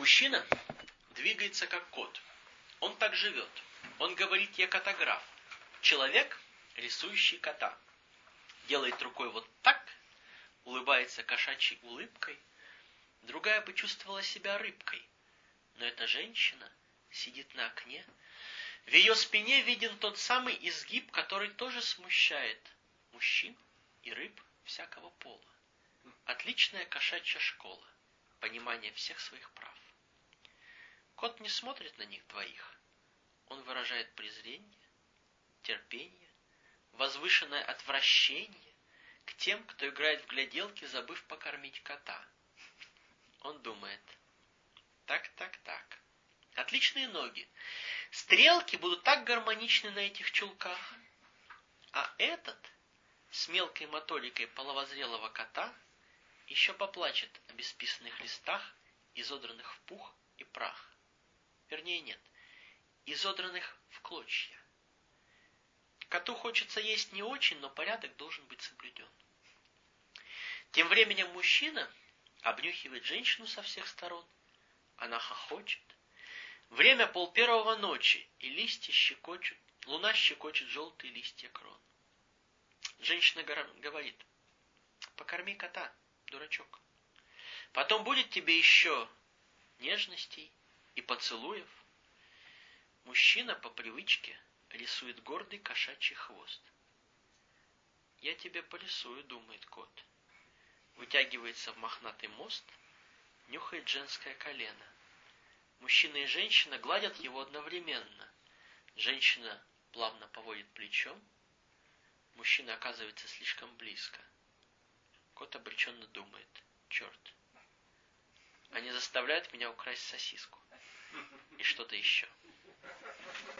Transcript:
Мужчина двигается как кот. Он так живет. Он говорит: я котограф. Человек, рисующий кота. Делает рукой вот так, улыбается кошачьей улыбкой. Другая бы чувствовала себя рыбкой. Но эта женщина сидит на окне. В ее спине виден тот самый изгиб, который тоже смущает мужчин и рыб всякого пола. Отличная кошачья школа, понимание всех своих прав. Кот не смотрит на них двоих. Он выражает презрение, терпение, возвышенное отвращение к тем, кто играет в гляделки, забыв покормить кота. Он думает: так. Отличные ноги. Стрелки будут так гармоничны на этих чулках. А этот с мелкой мотоликой половозрелого кота еще поплачет о бесписанных листах, изодранных в пух и прах. Вернее, нет, изодранных в клочья. Коту хочется есть не очень, но порядок должен быть соблюден. Тем временем мужчина обнюхивает женщину со всех сторон. Она хохочет. Время 1:30 ночи, и листья щекочут, луна щекочет желтые листья крон. Женщина говорит: покорми кота, дурачок. Потом будет тебе еще нежностей и поцелуев. Мужчина по привычке рисует гордый кошачий хвост. Я тебе порисую, думает кот. Вытягивается в мохнатый мост, нюхает женское колено. Мужчина и женщина гладят его одновременно. Женщина плавно поводит плечом. Мужчина оказывается слишком близко. Кот обреченно думает: черт, они заставляют меня украсть сосиску. И что-то еще.